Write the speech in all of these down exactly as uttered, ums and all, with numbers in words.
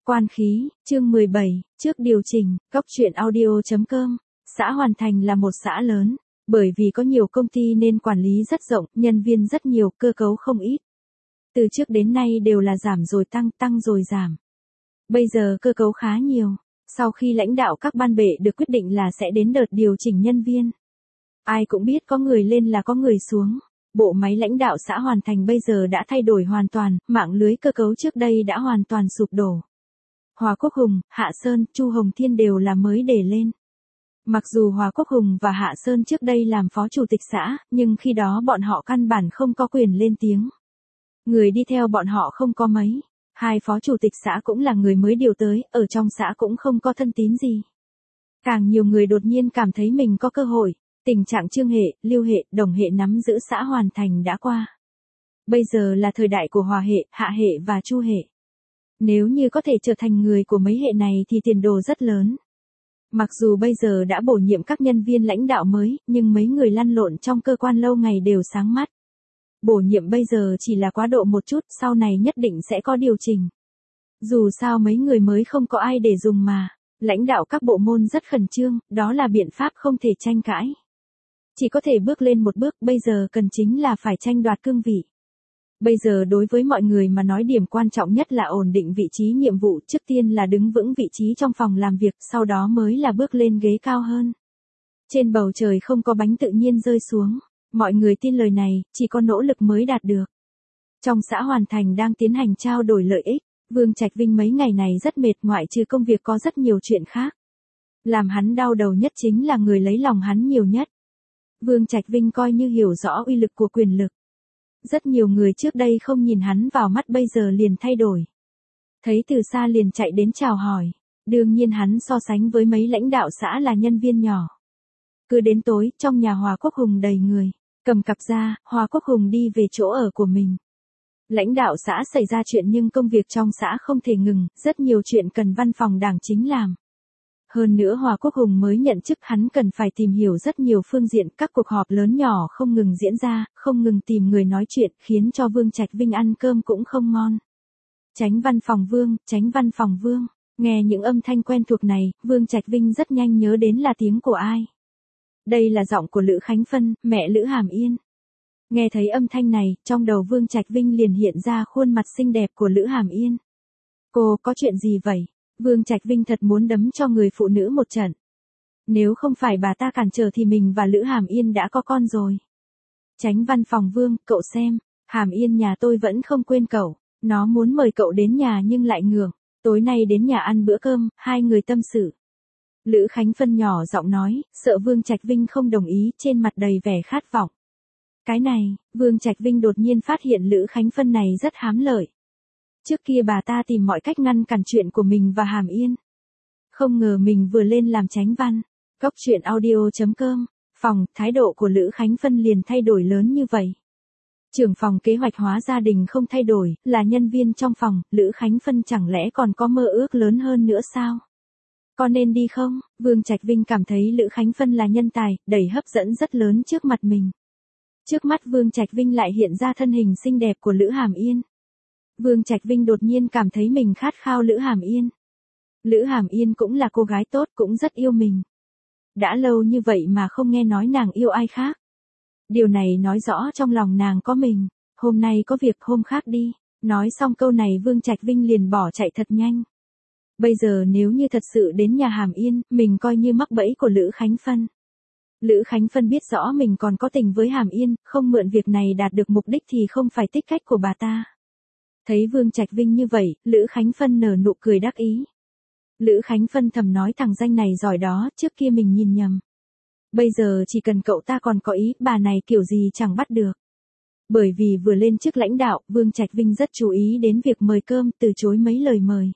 Quan khí, chương mười bảy, trước điều chỉnh, góc truyện audio chấm com. Xã Hoàn Thành là một xã lớn, bởi vì có nhiều công ty nên quản lý rất rộng, nhân viên rất nhiều, cơ cấu không ít. Từ trước đến nay đều là giảm rồi tăng, tăng rồi giảm. Bây giờ cơ cấu khá nhiều, sau khi lãnh đạo các ban bệ được quyết định là sẽ đến đợt điều chỉnh nhân viên. Ai cũng biết có người lên là có người xuống. Bộ máy lãnh đạo xã Hoàn Thành bây giờ đã thay đổi hoàn toàn, mạng lưới cơ cấu trước đây đã hoàn toàn sụp đổ. Hòa Quốc Hùng, Hạ Sơn, Chu Hồng Thiên đều là mới để lên. Mặc dù Hòa Quốc Hùng và Hạ Sơn trước đây làm phó chủ tịch xã, nhưng khi đó bọn họ căn bản không có quyền lên tiếng. Người đi theo bọn họ không có mấy. Hai phó chủ tịch xã cũng là người mới điều tới, ở trong xã cũng không có thân tín gì. Càng nhiều người đột nhiên cảm thấy mình có cơ hội. Tình trạng Trương Hệ, Lưu Hệ, Đồng Hệ nắm giữ xã Hoàn Thành đã qua. Bây giờ là thời đại của Hòa Hệ, Hạ Hệ và Chu Hệ. Nếu như có thể trở thành người của mấy hệ này thì tiền đồ rất lớn. Mặc dù bây giờ đã bổ nhiệm các nhân viên lãnh đạo mới, nhưng mấy người lăn lộn trong cơ quan lâu ngày đều sáng mắt. Bổ nhiệm bây giờ chỉ là quá độ một chút, sau này nhất định sẽ có điều chỉnh. Dù sao mấy người mới không có ai để dùng mà. Lãnh đạo các bộ môn rất khẩn trương, đó là biện pháp không thể tranh cãi. Chỉ có thể bước lên một bước, bây giờ cần chính là phải tranh đoạt cương vị. Bây giờ đối với mọi người mà nói điểm quan trọng nhất là ổn định vị trí nhiệm vụ, trước tiên là đứng vững vị trí trong phòng làm việc, sau đó mới là bước lên ghế cao hơn. Trên bầu trời không có bánh tự nhiên rơi xuống, mọi người tin lời này, chỉ có nỗ lực mới đạt được. Trong xã Hoàn Thành đang tiến hành trao đổi lợi ích, Vương Trạch Vinh mấy ngày này rất mệt, ngoại trừ công việc có rất nhiều chuyện khác. Làm hắn đau đầu nhất chính là người lấy lòng hắn nhiều nhất. Vương Trạch Vinh coi như hiểu rõ uy lực của quyền lực. Rất nhiều người trước đây không nhìn hắn vào mắt bây giờ liền thay đổi. Thấy từ xa liền chạy đến chào hỏi. Đương nhiên hắn so sánh với mấy lãnh đạo xã là nhân viên nhỏ. Cứ đến tối, trong nhà Hòa Quốc Hùng đầy người. Cầm cặp ra, Hòa Quốc Hùng đi về chỗ ở của mình. Lãnh đạo xã xảy ra chuyện nhưng công việc trong xã không thể ngừng, rất nhiều chuyện cần văn phòng đảng chính làm. Hơn nữa Hòa Quốc Hùng mới nhận chức, hắn cần phải tìm hiểu rất nhiều phương diện, các cuộc họp lớn nhỏ không ngừng diễn ra, không ngừng tìm người nói chuyện, khiến cho Vương Trạch Vinh ăn cơm cũng không ngon. Chánh văn phòng Vương, Chánh văn phòng Vương, nghe những âm thanh quen thuộc này, Vương Trạch Vinh rất nhanh nhớ đến là tiếng của ai. Đây là giọng của Lữ Khánh Phân, mẹ Lữ Hàm Yên. Nghe thấy âm thanh này, trong đầu Vương Trạch Vinh liền hiện ra khuôn mặt xinh đẹp của Lữ Hàm Yên. Cô, có chuyện gì vậy? Vương Trạch Vinh thật muốn đấm cho người phụ nữ một trận. Nếu không phải bà ta cản trở thì mình và Lữ Hàm Yên đã có con rồi. Chánh văn phòng Vương, cậu xem, Hàm Yên nhà tôi vẫn không quên cậu. Nó muốn mời cậu đến nhà nhưng lại ngượng. Tối nay đến nhà ăn bữa cơm, hai người tâm sự. Lữ Khánh Phân nhỏ giọng nói, sợ Vương Trạch Vinh không đồng ý, trên mặt đầy vẻ khát vọng. Cái này, Vương Trạch Vinh đột nhiên phát hiện Lữ Khánh Phân này rất hám lợi. Trước kia bà ta tìm mọi cách ngăn cản chuyện của mình và Hàm Yên. Không ngờ mình vừa lên làm chánh văn. Góc truyện audio chấm com. Phòng, thái độ của Lữ Khánh Phân liền thay đổi lớn như vậy. Trưởng phòng kế hoạch hóa gia đình không thay đổi, là nhân viên trong phòng, Lữ Khánh Phân chẳng lẽ còn có mơ ước lớn hơn nữa sao? Có nên đi không? Vương Trạch Vinh cảm thấy Lữ Khánh Phân là nhân tài, đầy hấp dẫn rất lớn trước mặt mình. Trước mắt Vương Trạch Vinh lại hiện ra thân hình xinh đẹp của Lữ Hàm Yên. Vương Trạch Vinh đột nhiên cảm thấy mình khát khao Lữ Hàm Yên. Lữ Hàm Yên cũng là cô gái tốt, cũng rất yêu mình. Đã lâu như vậy mà không nghe nói nàng yêu ai khác. Điều này nói rõ trong lòng nàng có mình. Hôm nay có việc, hôm khác đi. Nói xong câu này Vương Trạch Vinh liền bỏ chạy thật nhanh. Bây giờ nếu như thật sự đến nhà Hàm Yên, mình coi như mắc bẫy của Lữ Khánh Phân. Lữ Khánh Phân biết rõ mình còn có tình với Hàm Yên, không mượn việc này đạt được mục đích thì không phải tích cách của bà ta. Thấy Vương Trạch Vinh như vậy, Lữ Khánh Phân nở nụ cười đắc ý. Lữ Khánh Phân thầm nói thằng danh này giỏi đó, trước kia mình nhìn nhầm. Bây giờ chỉ cần cậu ta còn có ý, bà này kiểu gì chẳng bắt được. Bởi vì vừa lên chức lãnh đạo, Vương Trạch Vinh rất chú ý đến việc mời cơm, từ chối mấy lời mời.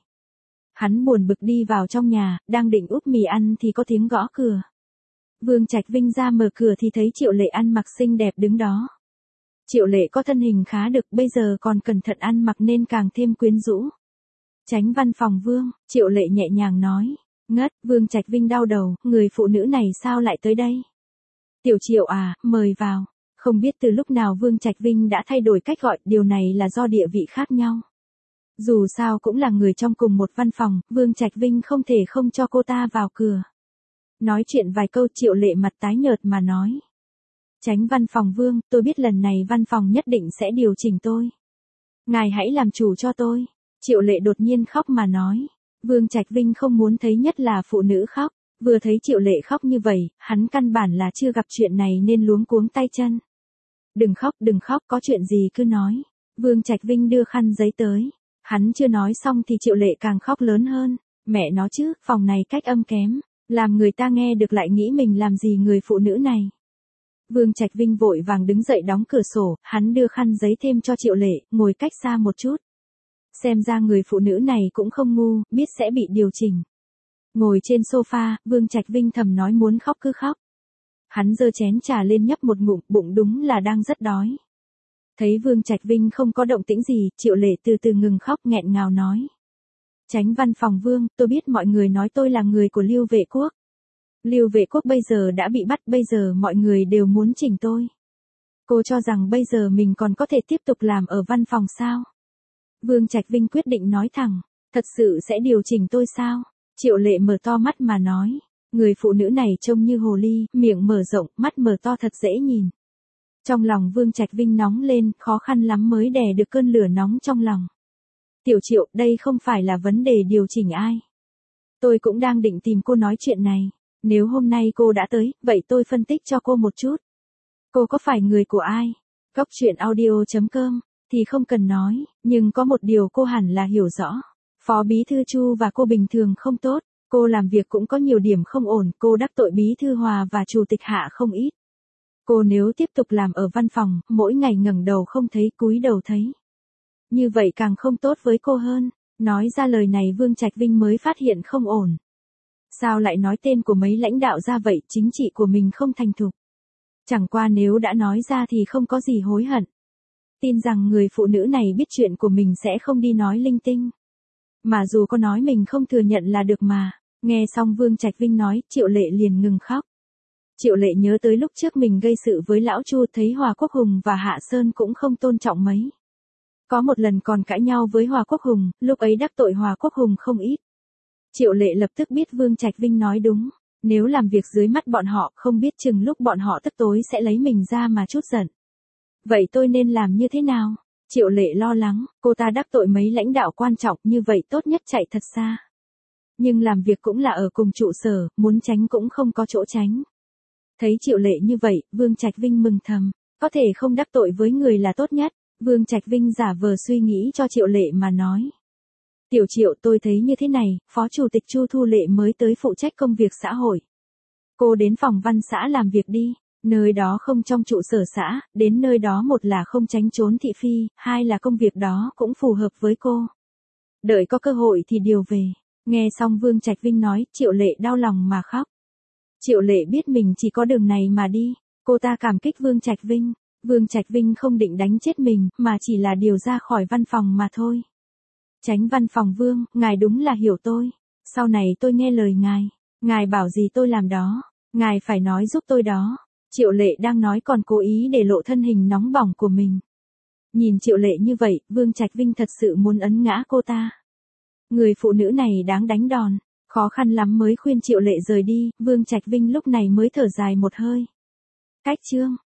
Hắn buồn bực đi vào trong nhà, đang định úp mì ăn thì có tiếng gõ cửa. Vương Trạch Vinh ra mở cửa thì thấy Triệu Lệ ăn mặc xinh đẹp đứng đó. Triệu Lệ có thân hình khá được, bây giờ còn cẩn thận ăn mặc nên càng thêm quyến rũ. Chánh văn phòng Vương, Triệu Lệ nhẹ nhàng nói. Ngất, Vương Trạch Vinh đau đầu, người phụ nữ này sao lại tới đây? Tiểu Triệu à, mời vào. Không biết từ lúc nào Vương Trạch Vinh đã thay đổi cách gọi, điều này là do địa vị khác nhau. Dù sao cũng là người trong cùng một văn phòng, Vương Trạch Vinh không thể không cho cô ta vào cửa. Nói chuyện vài câu Triệu Lệ mặt tái nhợt mà nói. Chánh văn phòng Vương, tôi biết lần này văn phòng nhất định sẽ điều chỉnh tôi. Ngài hãy làm chủ cho tôi. Triệu Lệ đột nhiên khóc mà nói. Vương Trạch Vinh không muốn thấy nhất là phụ nữ khóc. Vừa thấy Triệu Lệ khóc như vậy, hắn căn bản là chưa gặp chuyện này nên luống cuống tay chân. Đừng khóc, đừng khóc, có chuyện gì cứ nói. Vương Trạch Vinh đưa khăn giấy tới. Hắn chưa nói xong thì Triệu Lệ càng khóc lớn hơn. Mẹ nó chứ, phòng này cách âm kém. Làm người ta nghe được lại nghĩ mình làm gì người phụ nữ này. Vương Trạch Vinh vội vàng đứng dậy đóng cửa sổ, hắn đưa khăn giấy thêm cho Triệu Lệ, ngồi cách xa một chút. Xem ra người phụ nữ này cũng không ngu, biết sẽ bị điều chỉnh. Ngồi trên sofa, Vương Trạch Vinh thầm nói muốn khóc cứ khóc. Hắn giơ chén trà lên nhấp một ngụm, bụng đúng là đang rất đói. Thấy Vương Trạch Vinh không có động tĩnh gì, Triệu Lệ từ từ ngừng khóc nghẹn ngào nói. Chánh văn phòng Vương, tôi biết mọi người nói tôi là người của Lưu Vệ Quốc. Lưu Vệ Quốc bây giờ đã bị bắt, bây giờ mọi người đều muốn chỉnh tôi. Cô cho rằng bây giờ mình còn có thể tiếp tục làm ở văn phòng sao? Vương Trạch Vinh quyết định nói thẳng, thật sự sẽ điều chỉnh tôi sao? Triệu Lệ mở to mắt mà nói, người phụ nữ này trông như hồ ly, miệng mở rộng, mắt mở to thật dễ nhìn. Trong lòng Vương Trạch Vinh nóng lên, khó khăn lắm mới đè được cơn lửa nóng trong lòng. Tiểu Triệu, đây không phải là vấn đề điều chỉnh ai. Tôi cũng đang định tìm cô nói chuyện này. Nếu hôm nay cô đã tới, vậy tôi phân tích cho cô một chút. Cô có phải người của ai? Góc truyện audio chấm com thì không cần nói, nhưng có một điều cô hẳn là hiểu rõ. Phó Bí Thư Chu và cô bình thường không tốt, cô làm việc cũng có nhiều điểm không ổn, cô đắc tội Bí Thư Hòa và Chủ tịch Hạ không ít. Cô nếu tiếp tục làm ở văn phòng, mỗi ngày ngẩng đầu không thấy cúi đầu thấy. Như vậy càng không tốt với cô hơn. Nói ra lời này Vương Trạch Vinh mới phát hiện không ổn. Sao lại nói tên của mấy lãnh đạo ra vậy, chính trị của mình không thành thục. Chẳng qua nếu đã nói ra thì không có gì hối hận. Tin rằng người phụ nữ này biết chuyện của mình sẽ không đi nói linh tinh. Mà dù có nói mình không thừa nhận là được mà. Nghe xong Vương Trạch Vinh nói, Triệu Lệ liền ngừng khóc. Triệu Lệ nhớ tới lúc trước mình gây sự với lão Chu, thấy Hòa Quốc Hùng và Hạ Sơn cũng không tôn trọng mấy. Có một lần còn cãi nhau với Hòa Quốc Hùng, lúc ấy đắc tội Hòa Quốc Hùng không ít. Triệu Lệ lập tức biết Vương Trạch Vinh nói đúng. Nếu làm việc dưới mắt bọn họ, không biết chừng lúc bọn họ tức tối sẽ lấy mình ra mà chút giận. Vậy tôi nên làm như thế nào? Triệu Lệ lo lắng, cô ta đắc tội mấy lãnh đạo quan trọng như vậy tốt nhất chạy thật xa. Nhưng làm việc cũng là ở cùng trụ sở, muốn tránh cũng không có chỗ tránh. Thấy Triệu Lệ như vậy, Vương Trạch Vinh mừng thầm, có thể không đắc tội với người là tốt nhất. Vương Trạch Vinh giả vờ suy nghĩ cho Triệu Lệ mà nói. Tiểu Triệu, tôi thấy như thế này, Phó Chủ tịch Chu Thu Lệ mới tới phụ trách công việc xã hội. Cô đến phòng văn xã làm việc đi, nơi đó không trong trụ sở xã, đến nơi đó một là không tránh trốn thị phi, hai là công việc đó cũng phù hợp với cô. Đợi có cơ hội thì điều về. Nghe xong Vương Trạch Vinh nói, Triệu Lệ đau lòng mà khóc. Triệu Lệ biết mình chỉ có đường này mà đi, cô ta cảm kích Vương Trạch Vinh. Vương Trạch Vinh không định đánh chết mình, mà chỉ là điều ra khỏi văn phòng mà thôi. Chánh văn phòng Vương, ngài đúng là hiểu tôi. Sau này tôi nghe lời ngài. Ngài bảo gì tôi làm đó. Ngài phải nói giúp tôi đó. Triệu Lệ đang nói còn cố ý để lộ thân hình nóng bỏng của mình. Nhìn Triệu Lệ như vậy, Vương Trạch Vinh thật sự muốn ấn ngã cô ta. Người phụ nữ này đáng đánh đòn. Khó khăn lắm mới khuyên Triệu Lệ rời đi, Vương Trạch Vinh lúc này mới thở dài một hơi. Cách chương.